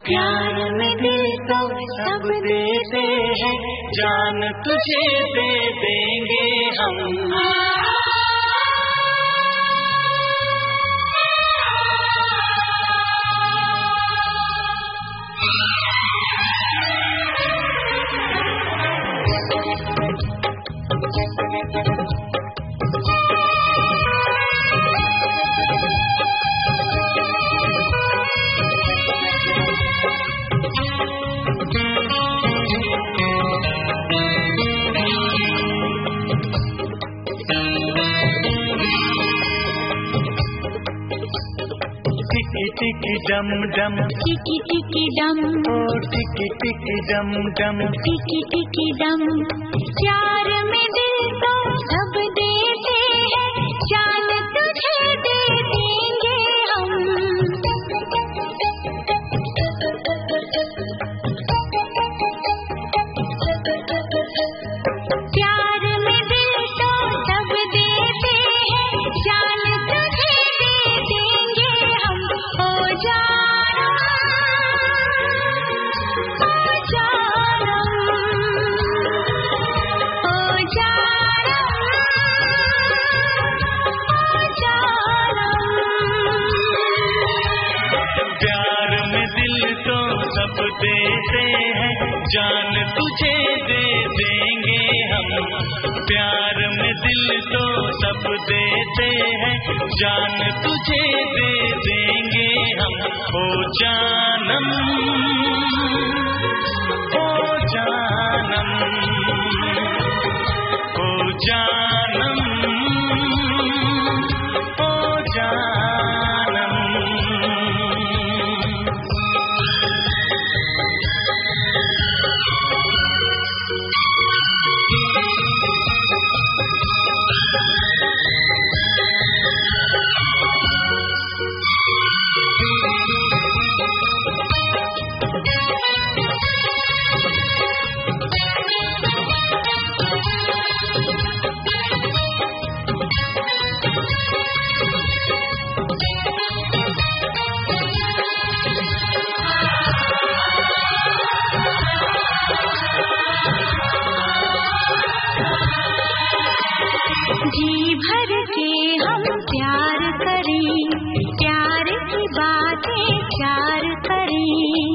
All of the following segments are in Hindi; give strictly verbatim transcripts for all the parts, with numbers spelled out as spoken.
प्यार में दिल तो सब देते हैं, जान तुझे दे देंगे हम। टिकी टिकी डम डम, टिकी टिकी डम, ओ टिकी टिकी डम डम, टिकी टिकी डम। प्यार में दिल तो सब देते हैं, जान तुझे दे देंगे हम। प्यार में दिल तो सब देते हैं, जान तुझे दे देंगे हम। ओ जानम, ओ जानम, ओ जानम, ओ जानम। प्यार में दिल तो सब देते हैं, जान तुझे दे देंगे हम। प्यार में दिल तो सब देते हैं, जान तुझे दे देंगे हम। ओ जानम, ओ जानम, ओ जानम, ओ जानम। जी भर के हम प्यार करें, प्यार की बातें प्यार करें।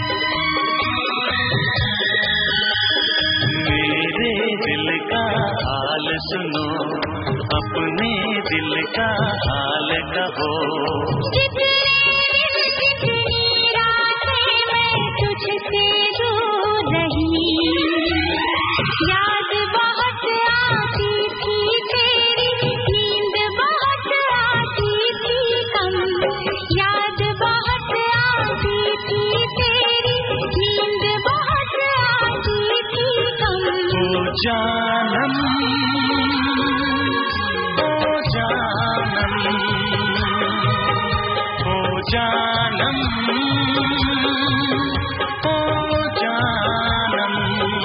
मेरे दिल का हाल सुनो, अपने दिल का हाल कहो। जितनी जितनी रातें मैं तुझसे दूर रही, याद बहुत आती थी तेरी, नींद बहुत आती थी कम। याद बहुत आती थी तेरी, नींद बहुत आती थी कम। ओ जानम, ओ जानम, ओ जानम, ओ जानम।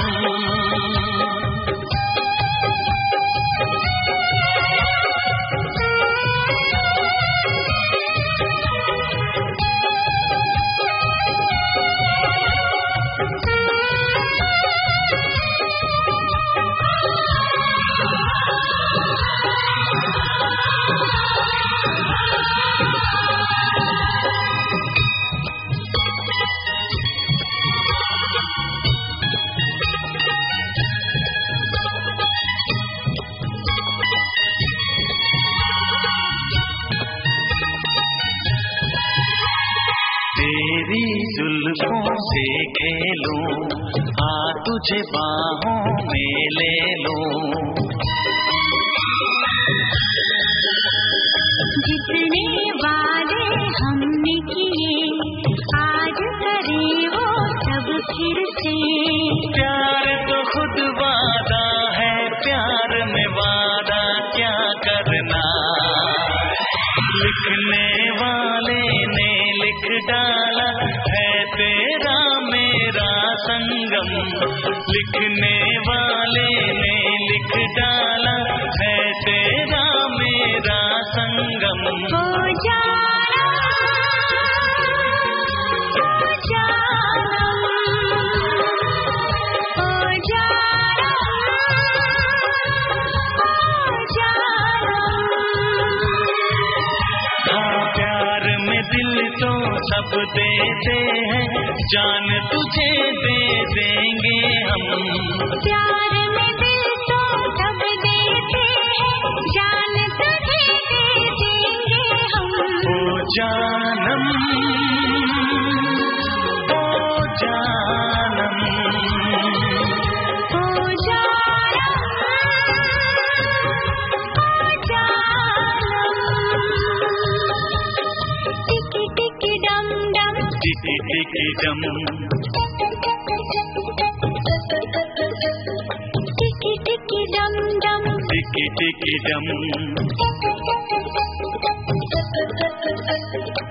तेरी जुल्फों से खेलूं, आ तुझे बाहों में ले लूं। जितने वादे हमने किए, आज करें वो सब फिर से। प्यार तो खुद वादा है, प्यार में वादा क्या करना। लिखने वाले ने लिख डाला है तेरा मेरा संगम। लिखने वाले ने लिख डाला है तेरा मेरा संगम। ओ जानम, ओ जानम। सब देते हैं, जान तुझे दे देंगे हम। प्यार में दिल तो सब देते हैं, जान तुझे दे देंगे हम। ओ जानम ओ जानम ओ जानम ओ जानम। टिकी टिकी डम डम, टिकी टिकी डम, टिकी टिकी डम डम, टिकी टिकी डम।